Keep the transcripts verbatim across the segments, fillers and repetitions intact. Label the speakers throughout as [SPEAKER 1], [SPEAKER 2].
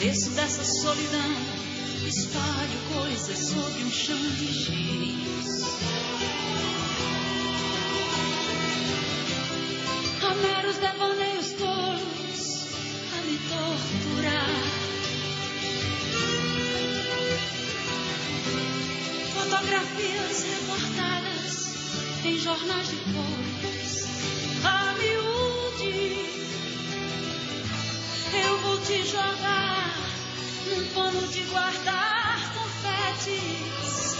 [SPEAKER 1] Desço dessa solidão, espalho coisas sobre um chão de giz. Há meros devaneios tolos a me torturar. Fotografias recortadas em jornais de cores a miúde. Eu vou te jogar num pano de guardar confetes.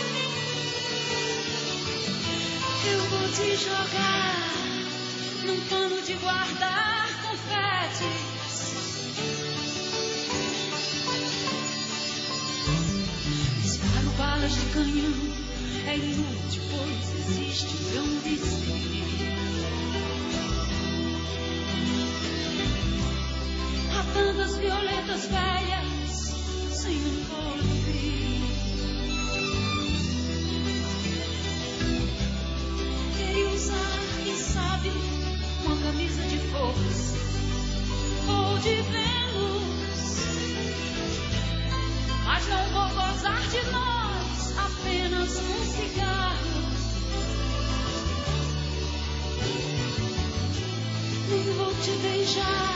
[SPEAKER 1] Eu vou te jogar num pano de guardar confetes. Disparo balas de canhão, é inútil, pois existe um grande sim. Há tantas violetas velhas sem um colibri. Queria usar, quem sabe, uma camisa de força ou de Vênus, mas não vou gozar de nós, apenas um cigarro. Nem vou te beijar